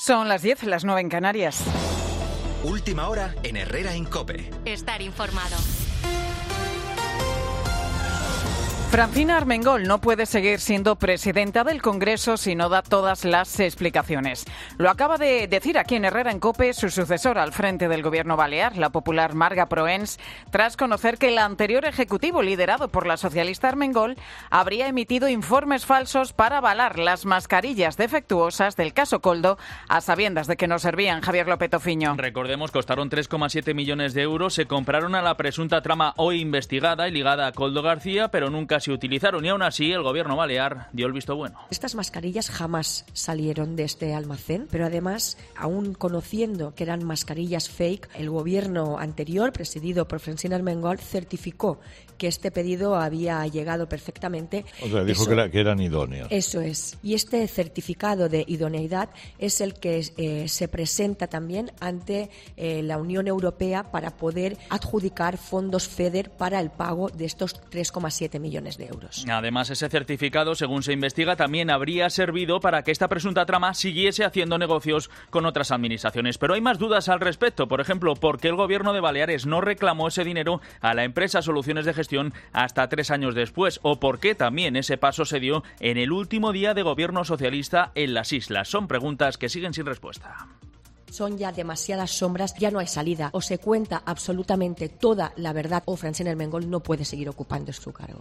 Son las 10, las 9 en Canarias. Última hora en Herrera en COPE. Estar informado. Francina Armengol no puede seguir siendo presidenta del Congreso si no da todas las explicaciones. Lo acaba de decir aquí en Herrera en COPE su sucesora al frente del Gobierno balear, la popular Marga Proens, tras conocer que el anterior ejecutivo, liderado por la socialista Armengol, habría emitido informes falsos para avalar las mascarillas defectuosas del caso Koldo, a sabiendas de que no servían. Javier López Tofiño. Recordemos, costaron 3,7 millones de euros, se compraron a la presunta trama hoy investigada y ligada a Koldo García, pero nunca se utilizaron y aún así el Gobierno balear dio el visto bueno. Estas mascarillas jamás salieron de este almacén, pero además, aún conociendo que eran mascarillas fake, el Gobierno anterior, presidido por Francina Armengol, certificó que este pedido había llegado perfectamente. O sea, dijo que eran idóneos. Eso es. Y este certificado de idoneidad es el que se presenta también ante la Unión Europea para poder adjudicar fondos FEDER para el pago de estos 3,7 millones de euros. Además, ese certificado, según se investiga, también habría servido para que esta presunta trama siguiese haciendo negocios con otras administraciones. Pero hay más dudas al respecto. Por ejemplo, ¿por qué el Gobierno de Baleares no reclamó ese dinero a la empresa Soluciones de Gestión hasta 3 años después? ¿O por qué también ese paso se dio en el último día de gobierno socialista en las islas? Son preguntas que siguen sin respuesta. Son ya demasiadas sombras, ya no hay salida. O se cuenta absolutamente toda la verdad o Francina Armengol no puede seguir ocupando su cargo.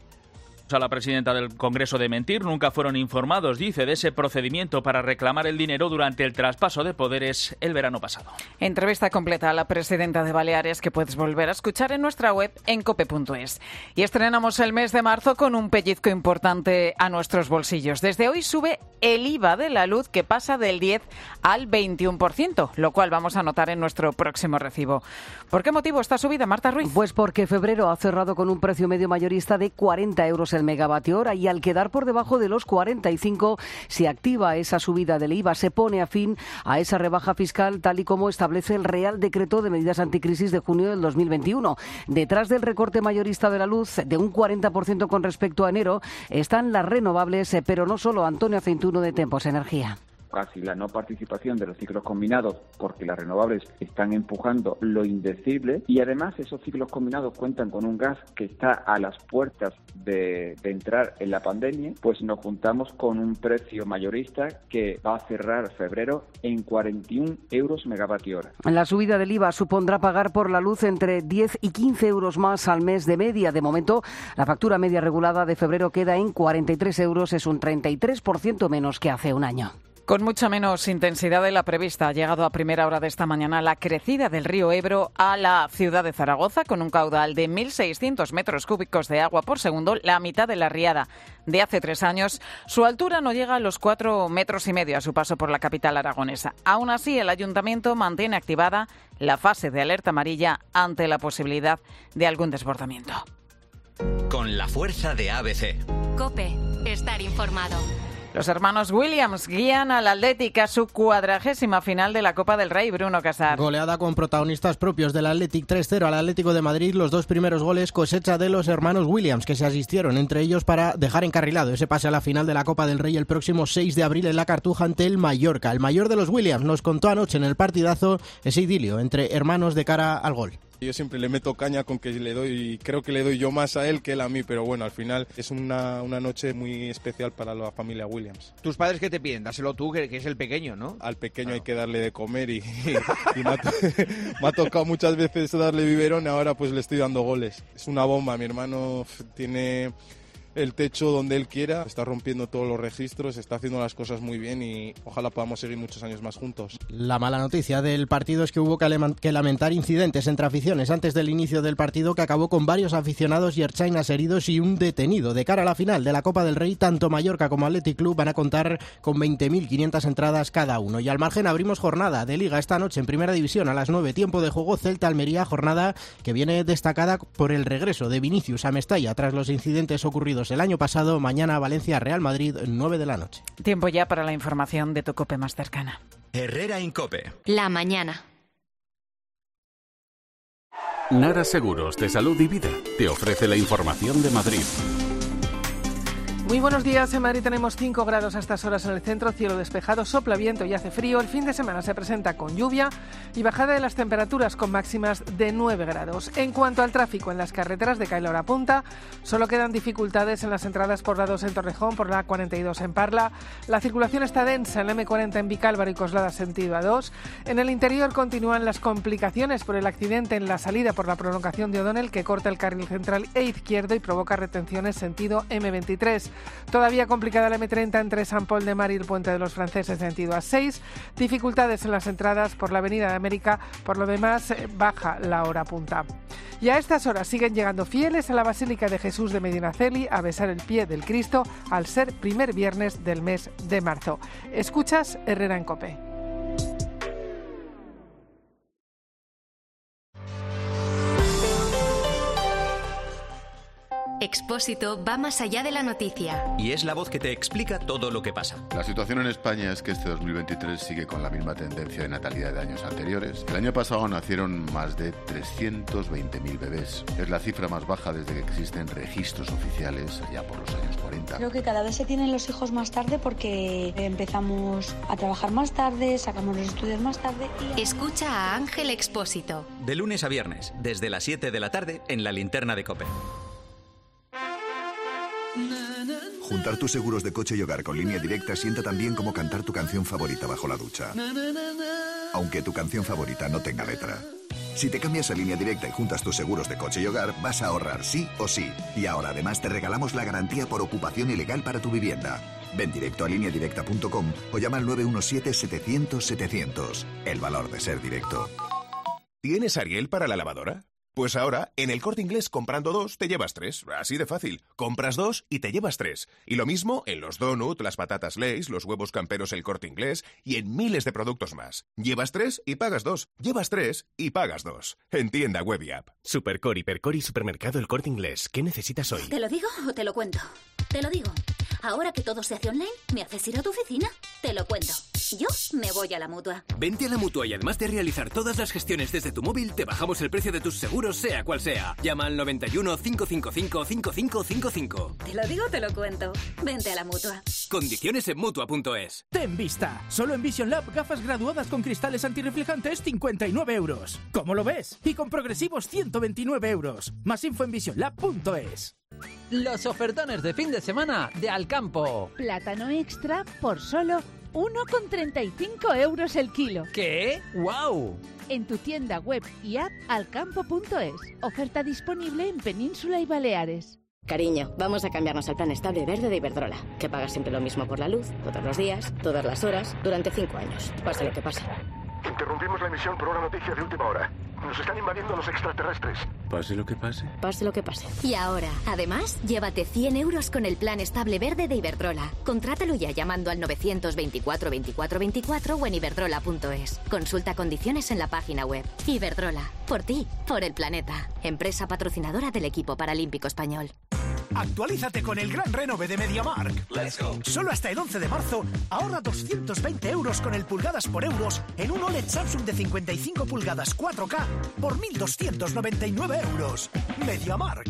A la presidenta del Congreso de mentir, nunca fueron informados, dice, de ese procedimiento para reclamar el dinero durante el traspaso de poderes el verano pasado. Entrevista completa a la presidenta de Baleares que puedes volver a escuchar en nuestra web en cope.es. Y estrenamos el mes de marzo con un pellizco importante a nuestros bolsillos. Desde hoy sube el IVA de la luz, que pasa del 10 al 21%, lo cual vamos a notar en nuestro próximo recibo. ¿Por qué motivo esta subida, Marta Ruiz? Pues porque febrero ha cerrado con un precio medio mayorista de 40 euros el megavatio hora, y al quedar por debajo de los 45 se activa esa subida del IVA, se pone a fin a esa rebaja fiscal tal y como establece el Real Decreto de Medidas Anticrisis de junio del 2021. Detrás del recorte mayorista de la luz de un 40% con respecto a enero están las renovables, pero no solo. Antonio Aceituno, de Tempos Energía. Casi la no participación de los ciclos combinados, porque las renovables están empujando lo indecible, y además esos ciclos combinados cuentan con un gas que está a las puertas de entrar en la pandemia. Pues nos juntamos con un precio mayorista que va a cerrar febrero en 41 euros megavatio hora. La subida del IVA supondrá pagar por la luz entre 10 y 15 euros más al mes de media. De momento, la factura media regulada de febrero queda en 43 euros, es un 33% menos que hace un año. Con mucha menos intensidad de la prevista ha llegado a primera hora de esta mañana la crecida del río Ebro a la ciudad de Zaragoza, con un caudal de 1.600 metros cúbicos de agua por segundo, la mitad de la riada de hace 3 años. Su altura no llega a los 4,5 metros a su paso por la capital aragonesa. Aún así, el ayuntamiento mantiene activada la fase de alerta amarilla ante la posibilidad de algún desbordamiento. Con la fuerza de ABC. COPE. Estar informado. Los hermanos Williams guían al Athletic a su 40ª final de la Copa del Rey. Bruno Casar. Goleada con protagonistas propios del Athletic, 3-0 al Atlético de Madrid. Los 2 primeros goles cosecha de los hermanos Williams, que se asistieron entre ellos para dejar encarrilado ese pase a la final de la Copa del Rey el próximo 6 de abril en la Cartuja ante el Mallorca. El mayor de los Williams nos contó anoche en el partidazo ese idilio entre hermanos de cara al gol. Yo siempre le meto caña con que creo que le doy yo más a él que él a mí, pero bueno, al final es una noche muy especial para la familia Williams. ¿Tus padres qué te piden? Dáselo tú, que es el pequeño, ¿no? Al pequeño hay que darle de comer y me ha tocado muchas veces darle biberón, ahora pues le estoy dando goles. Es una bomba, mi hermano tiene el techo donde él quiera, está rompiendo todos los registros, está haciendo las cosas muy bien y ojalá podamos seguir muchos años más juntos. La mala noticia del partido es que hubo que lamentar incidentes entre aficiones antes del inicio del partido, que acabó con varios aficionados y erchainas heridos y un detenido. De cara a la final de la Copa del Rey, tanto Mallorca como Athletic Club van a contar con 20.500 entradas cada uno. Y al margen abrimos jornada de Liga esta noche en Primera División a las 9, tiempo de juego Celta-Almería, jornada que viene destacada por el regreso de Vinicius a Mestalla tras los incidentes ocurridos el año pasado. Mañana Valencia-Real Madrid, 9 de la noche. Tiempo ya para la información de tu COPE más cercana. Herrera en COPE. La mañana. Nara Seguros de Salud y Vida te ofrece la información de Madrid. Muy buenos días. En Madrid tenemos 5 grados a estas horas en el centro, cielo despejado, sopla viento y hace frío. El fin de semana se presenta con lluvia y bajada de las temperaturas con máximas de 9 grados. En cuanto al tráfico en las carreteras de Cae la Hora Punta, solo quedan dificultades en las entradas por la 2 en Torrejón, por la A42 en Parla. La circulación está densa en la M40 en Vicálvaro y Coslada sentido A2. En el interior continúan las complicaciones por el accidente en la salida por la prolongación de O'Donnell, que corta el carril central e izquierdo y provoca retenciones sentido M23. Todavía complicada la M30 entre San Pol de Mar y el Puente de los Franceses sentido A6. Dificultades en las entradas por la Avenida de América. Por lo demás, baja la hora punta. Y a estas horas siguen llegando fieles a la Basílica de Jesús de Medinaceli a besar el pie del Cristo al ser primer viernes del mes de marzo. Escuchas Herrera en COPE. Expósito va más allá de la noticia. Y es la voz que te explica todo lo que pasa. La situación en España es que este 2023 sigue con la misma tendencia de natalidad de años anteriores. El año pasado nacieron más de 320.000 bebés. Es la cifra más baja desde que existen registros oficiales allá por los años 40. Creo que cada vez se tienen los hijos más tarde porque empezamos a trabajar más tarde, sacamos los estudios más tarde y... Escucha a Ángel Expósito. De lunes a viernes, desde las 7 de la tarde, en la linterna de COPE. Juntar tus seguros de coche y hogar con Línea Directa sienta tan bien como cantar tu canción favorita bajo la ducha. Aunque tu canción favorita no tenga letra. Si te cambias a Línea Directa y juntas tus seguros de coche y hogar, vas a ahorrar sí o sí. Y ahora además te regalamos la garantía por ocupación ilegal para tu vivienda. Ven directo a lineadirecta.com o llama al 917-700-700. El valor de ser directo. ¿Tienes Ariel para la lavadora? Pues ahora, en El Corte Inglés, comprando 2, te llevas 3. Así de fácil. Compras 2 y te llevas 3. Y lo mismo en los donut, las patatas Lay's, los huevos camperos El Corte Inglés y en miles de productos más. Llevas 3 y pagas 2. Llevas 3 y pagas 2. En tienda web y app. Supercor, Hipercor y Supermercado El Corte Inglés. ¿Qué necesitas hoy? ¿Te lo digo o te lo cuento? Te lo digo. Ahora que todo se hace online, ¿me haces ir a tu oficina? Te lo cuento. Yo me voy a la Mutua. Vente a la Mutua y además de realizar todas las gestiones desde tu móvil, te bajamos el precio de tus seguros, sea cual sea. Llama al 91 555 5555. Te lo digo, te lo cuento. Vente a la Mutua. Condiciones en Mutua.es. Ten vista. Solo en Vision Lab, gafas graduadas con cristales antirreflejantes, 59 euros. ¿Cómo lo ves? Y con progresivos, 129 euros. Más info en visionlab.es. Los ofertones de fin de semana de Alcampo. Plátano extra por solo 1,35 euros el kilo. ¿Qué? ¡Guau! En tu tienda web y app alcampo.es. Oferta disponible en Península y Baleares. Cariño, vamos a cambiarnos al plan estable verde de Iberdrola, que paga siempre lo mismo por la luz, todos los días, todas las horas, durante 5 años. Pase lo que pase. Interrumpimos la emisión por una noticia de última hora. Nos están invadiendo los extraterrestres. Pase lo que pase. Pase lo que pase. Y ahora, además, llévate 100 euros con el plan estable verde de Iberdrola. Contrátalo ya llamando al 924 24 24 o en iberdrola.es. Consulta condiciones en la página web. Iberdrola. Por ti, por el planeta. Empresa patrocinadora del equipo paralímpico español. Actualízate con el gran renove de MediaMarkt. Let's go. Solo hasta el 11 de marzo ahorra 220 euros con el pulgadas por euros en un OLED Samsung de 55 pulgadas 4K por 1.299 euros. MediaMarkt.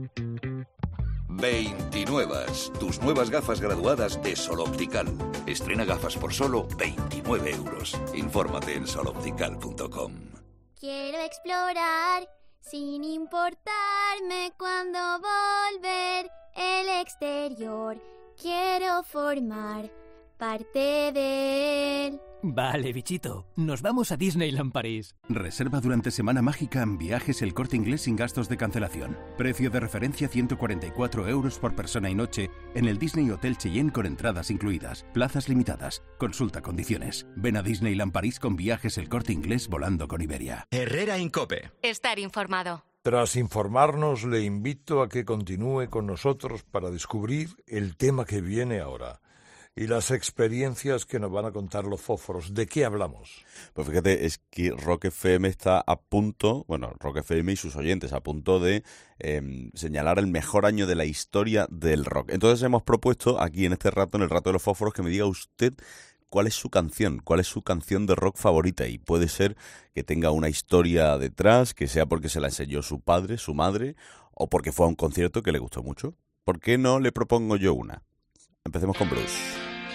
29. Tus nuevas gafas graduadas de Sol Optical. Estrena gafas por solo 29 euros. Infórmate en soloptical.com. Quiero explorar sin importarme cuándo volver el exterior. Quiero formar parte de él. Vale, bichito. Nos vamos a Disneyland París. Reserva durante Semana Mágica en Viajes El Corte Inglés sin gastos de cancelación. Precio de referencia 144 euros por persona y noche en el Disney Hotel Cheyenne con entradas incluidas. Plazas limitadas. Consulta condiciones. Ven a Disneyland París con Viajes El Corte Inglés volando con Iberia. Herrera en COPE. Estar informado. Tras informarnos, le invito a que continúe con nosotros para descubrir el tema que viene ahora y las experiencias que nos van a contar los fósforos. ¿De qué hablamos? Pues fíjate, es que Rock FM está a punto, bueno, Rock FM y sus oyentes, a punto de señalar el mejor año de la historia del rock. Entonces hemos propuesto aquí en este rato, en el rato de los fósforos, que me diga usted cuál es su canción de rock favorita, y puede ser que tenga una historia detrás, que sea porque se la enseñó su padre, su madre, o porque fue a un concierto que le gustó mucho. ¿Por qué no le propongo yo una? Empecemos con Bruce.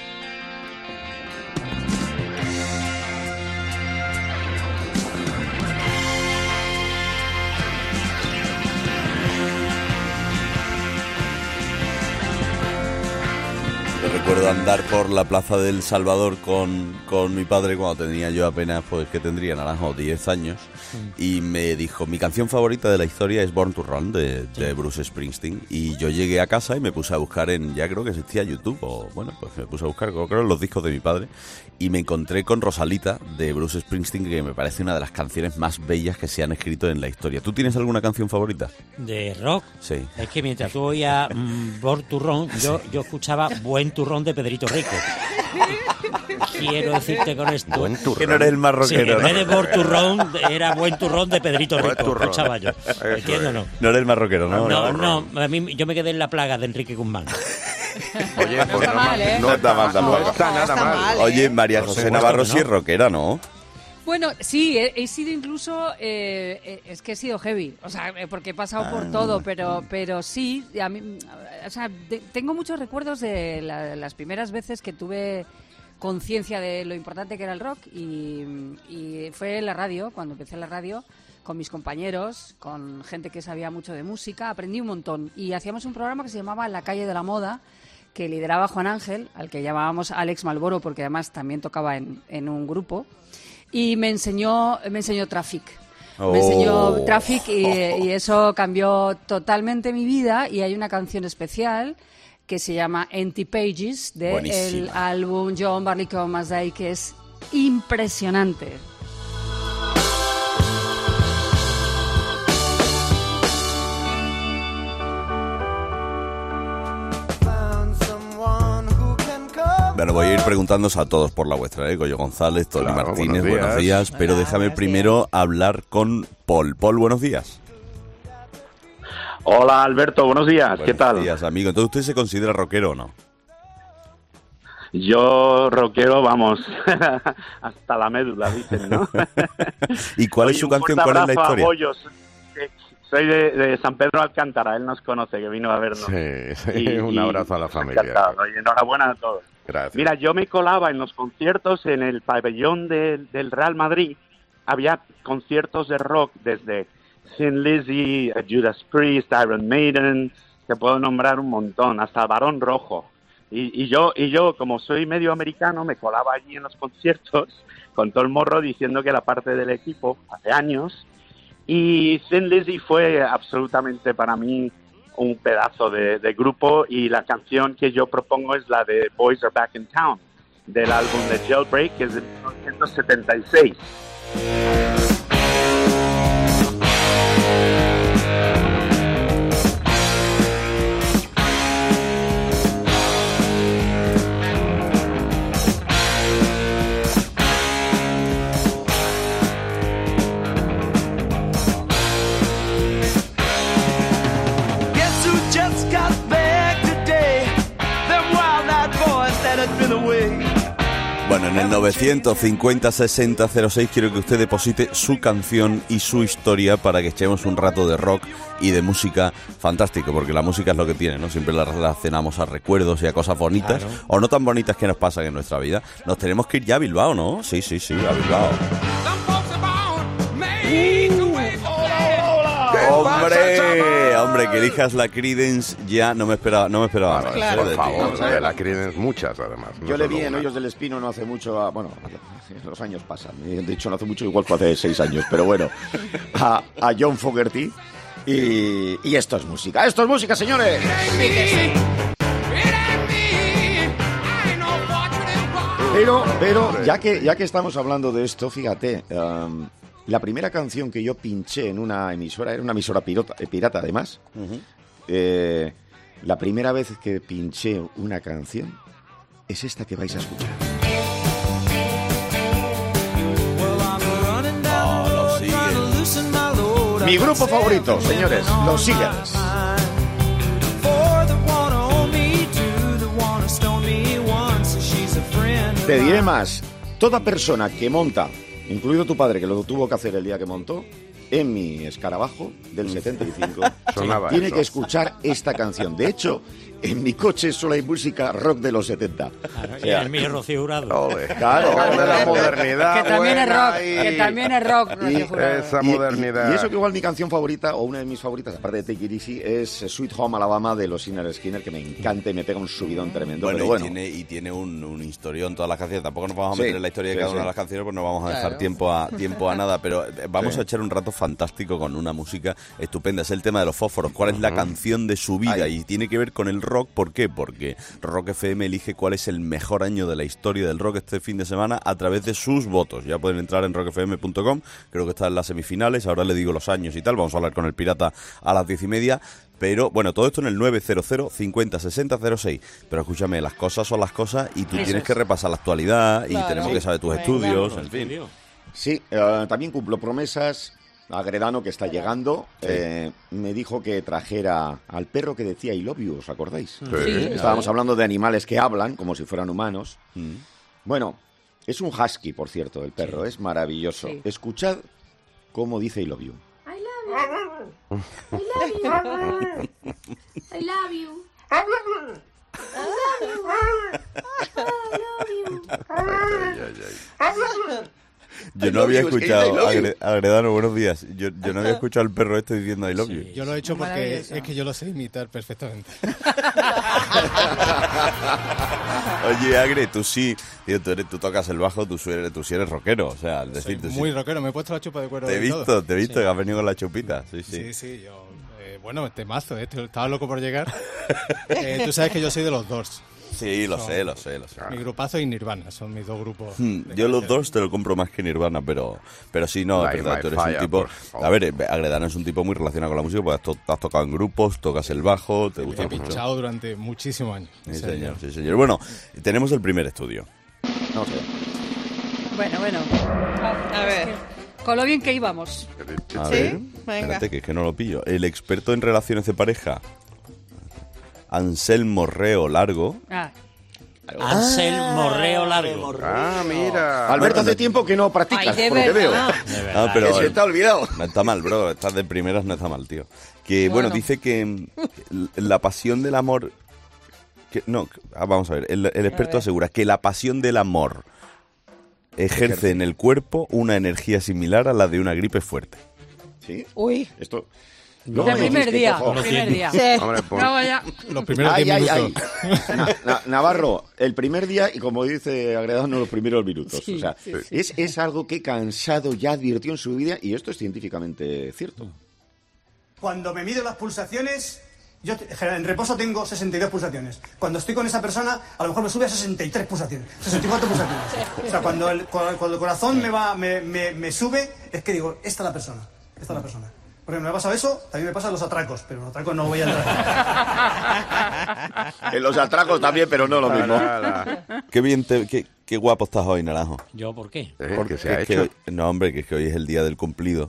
Recuerdo andar por la Plaza del Salvador con mi padre cuando tenía yo apenas, pues que tendría naranjo 10 años, y me dijo, mi canción favorita de la historia es Born to Run de Bruce Springsteen, y yo llegué a casa y me puse a buscar ya creo que existía YouTube, o bueno, pues me puse a buscar, creo, en los discos de mi padre, y me encontré con Rosalita de Bruce Springsteen, que me parece una de las canciones más bellas que se han escrito en la historia. ¿Tú tienes alguna canción favorita? ¿De rock? Sí. Es que mientras tú oías Born to Run, yo escuchaba Buen Turrón de Pedrito Rico. Quiero decirte con esto que no eres el más rockero, sí, en vez de Born to Run era Buen Turrón de Pedrito Rico, escuchaba yo. ¿Entiendes o no? No eres el más rockero, ¿no? No, a mí yo me quedé en la plaga de Enrique Guzmán. Oye, pues no está mal, ¿eh? No está mal tampoco. No está nada mal. Oye, María José Navarro sí es rockera, ¿no? Bueno, sí, he sido incluso, es que he sido heavy, o sea, porque he pasado por todo, pero sí, a mí, o sea, tengo muchos recuerdos de las primeras veces que tuve conciencia de lo importante que era el rock y fue en la radio, cuando empecé en la radio, con mis compañeros, con gente que sabía mucho de música, aprendí un montón y hacíamos un programa que se llamaba La Calle de la Moda, que lideraba Juan Ángel, al que llamábamos Alex Malboro, porque además también tocaba en un grupo. Y me enseñó Traffic. Me enseñó Traffic y eso cambió totalmente mi vida. Y hay una canción especial que se llama Empty Pages del álbum John Barleycorn Day, que es impresionante. Bueno, voy a ir preguntándoos a todos por la vuestra, Goyo González, Tony Martínez, buenos días, pero déjame primero hablar con Paul. Paul, buenos días. Hola, Alberto, buenos días, ¿qué tal? Buenos días, amigo. Entonces, ¿usted se considera rockero o no? Yo rockero, vamos, hasta la médula, dicen, ¿no? ¿Y cuál es su canción? ¿Cuál es la historia? Soy de San Pedro Alcántara, él nos conoce, que vino a vernos. Sí, un abrazo a la familia. Oye, enhorabuena a todos. Gracias. Mira, yo me colaba en los conciertos en el pabellón del Real Madrid. Había conciertos de rock desde Thin Lizzy, Judas Priest, Iron Maiden, te puedo nombrar un montón, hasta Barón Rojo. Y yo, como soy medio americano, me colaba allí en los conciertos con todo el morro diciendo que era parte del equipo hace años. Y Thin Lizzy fue absolutamente para mí un pedazo de grupo, y la canción que yo propongo es la de Boys Are Back in Town, del álbum de Jailbreak, que es de 1976. Bueno, en el 950-60-06 quiero que usted deposite su canción y su historia para que echemos un rato de rock y de música fantástico, porque la música es lo que tiene, ¿no? Siempre la relacionamos a recuerdos y a cosas bonitas, claro, o no tan bonitas que nos pasan en nuestra vida. Nos tenemos que ir ya a Bilbao, ¿no? Sí, a Bilbao. Hombre, que elijas la Creedence ya no me esperaba claro, por favor, de la Creedence muchas además. No yo le vi en Hoyos del Espino no hace mucho, los años pasan, de hecho no hace mucho, igual fue hace 6 años, pero bueno, a John Fogerty y esto es música, señores. Pero ya que estamos hablando de esto, fíjate, la primera canción que yo pinché en una emisora, era una emisora pirata además, la primera vez que pinché una canción es esta que vais a escuchar. Los Eagles. Mi grupo favorito, señores, los Eagles. Te diré más, toda persona que monta, incluido tu padre, que lo tuvo que hacer el día que montó, en mi escarabajo del 75 Sonaba tiene eso. que escuchar esta canción. De hecho, en mi coche solo hay música rock de los 70. Y el mío Rocío Jurado. Claro, de la modernidad. Que también es buena rock, ahí. que también es rock. Y, Rocío Jurado. Esa modernidad. y eso que igual mi canción favorita, o una de mis favoritas, aparte de Take It Easy, es Sweet Home Alabama de los Lynyrd Skynyrd, que me encanta y me pega un subidón tremendo. Bueno, pero bueno, tiene un historión todas las canciones. Tampoco nos vamos a Sí, meter en la historia de sí, cada una sí. de las canciones, pues no vamos a dejar Claro. tiempo a nada. Pero vamos Sí. a echar un rato fantástico con una música estupenda. Es el tema de los fósforos. ¿Cuál es la canción de su vida? Ahí. Y tiene que ver con el rock. ¿Por qué? Porque Rock FM elige cuál es el mejor año de la historia del rock este fin de semana a través de sus votos. Ya pueden entrar en rockfm.com. Creo que está en las semifinales. Ahora le digo los años y tal. Vamos a hablar con el Pirata a las 10:30. Pero, bueno, todo esto en el 900 50 60 06. Pero escúchame, las cosas son las cosas y tú Eso tienes es. que repasar la actualidad y Claro. tenemos que saber tus Venga. estudios, en fin. Sí, también cumplo promesas. Agredano, que está llegando, me dijo que trajera al perro que decía I love you, ¿os acordáis? Sí. Estábamos hablando de animales que hablan, como si fueran humanos. Bueno, es un husky, por cierto, el perro, es maravilloso. Sí. Escuchad cómo dice I love you. I love you. I love you. I love you. Yo I no love había you, es que escuchado, I love you. Agredano, buenos días. Yo no había escuchado al perro este diciendo I love you. Yo lo he hecho porque Maravilloso. es que yo lo sé imitar perfectamente. Oye, Agre, tú sí, tío, tú tocas el bajo, tú sí eres rockero, o sea, es decir, tú sí. Muy rockero, me he puesto la chupa de cuero. Te he y todo. visto, Sí. que has venido con la chupita, sí. Sí, yo... bueno, temazo, estaba loco por llegar. Tú sabes que yo soy de los Doors. Sí, lo sé. Mi grupazo y Nirvana, son mis dos grupos. Yo los dos te lo compro más que Nirvana, pero sí, no, es Light verdad, My tú eres Fire, un tipo... por favor. A ver, Agredano es un tipo muy relacionado con la música, porque has tocado en grupos, tocas el bajo, te gusta He mucho. pinchado durante muchísimos años. Sí, señor. Bueno, tenemos el primer estudio. Vamos a ver. Bueno. A ver. Con lo bien que íbamos. A ver, espérate, que es que no lo pillo. El experto en relaciones de pareja, Anselmo Reo Largo. Anselmo Reo Largo. Ah, mira. Alberto, hace tiempo que no practicas, Ay, de por lo que veo. verdad. De verdad. Pero Que se te ha olvidado. no está mal, bro. Estás de primeras, no está mal, tío. Que, bueno, dice que la pasión del amor... vamos a ver. El experto asegura que la pasión del amor ejerce en el cuerpo una energía similar a la de una gripe fuerte. ¿Sí? Uy. Esto... No, el primer día. Primer día. Sí. Hombre, por- No, ya. Los primeros 10 minutos. Navarro, el primer día y como dice Agredano, los primeros minutos. Sí, o sea, sí, es algo que Cansado ya advirtió en su vida y esto es científicamente cierto. Cuando me mido las pulsaciones, yo en reposo tengo 62 pulsaciones. Cuando estoy con esa persona, a lo mejor me sube a 63 pulsaciones, 64 pulsaciones. O sea, cuando el corazón me sube, es que digo, esta es la persona, Porque me ha pasado eso, también me pasan los atracos, pero los atracos no voy a entrar. En los atracos también, pero no lo mismo. Qué bien, qué guapo estás hoy, Naranjo. ¿Yo por qué? Porque ¿qué se ha es que hecho? hoy- no, hombre, que es que hoy es el día del cumplido.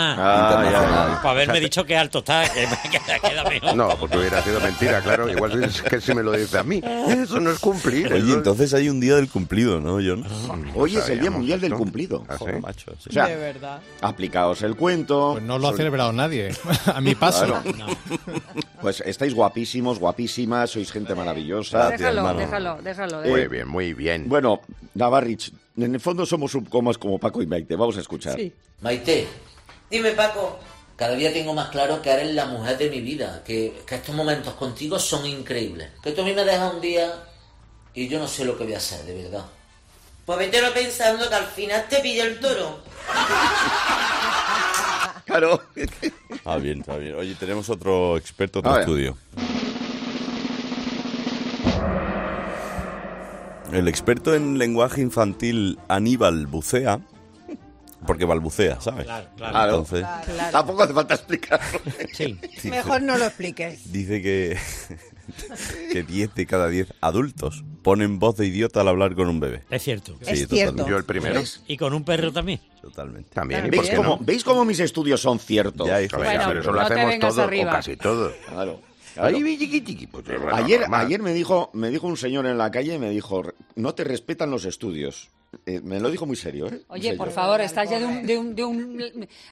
Para haberme dicho que alto está, que me queda mejor. No, porque hubiera sido mentira, claro. Igual es que si me lo dice a mí. Eso no es cumplir. Oye, entonces hay un día del cumplido, ¿no, John? Hoy es el Día Mundial del Cumplido. Joder, macho. Sí. O sea, De verdad. aplicaos el cuento. Pues no lo ha celebrado nadie, a mi paso. Claro. Pues estáis guapísimos, guapísimas, sois gente maravillosa. Déjalo. Muy bien, muy bien. Bueno, Navarrich, en el fondo somos subcomas como Paco y Maite. Vamos a escuchar. Sí. Maite, dime Paco, cada día tengo más claro que eres la mujer de mi vida, que estos momentos contigo son increíbles. Que tú a mí me dejas un día y yo no sé lo que voy a hacer, de verdad. Pues vételo pensando que al final te pilla el toro. Claro. Ah, bien, está bien. Oye, tenemos otro experto, otro A ver. estudio. El experto en lenguaje infantil Aníbal Bucea, porque balbucea, ¿sabes? Claro. Entonces, Tampoco hace falta explicarlo. Mejor no lo expliques. dice que 10 de cada 10 adultos ponen voz de idiota al hablar con un bebé. Es cierto. Sí, Es totalmente. cierto. Yo el primero. Y con un perro también. Totalmente. También. ¿y ¿Veis por qué cómo, no? ¿Veis cómo mis estudios son ciertos? Ya, hijo. Bueno, pero eso lo no te hacemos vengas todo, arriba. o casi todo. Claro. Ay, chiqui, pues, bueno, Ayer normal. me dijo un señor en la calle, me dijo, no te respetan los estudios. Me lo dijo muy serio, ¿eh? Oye, Muy por serio. favor, estás ya de un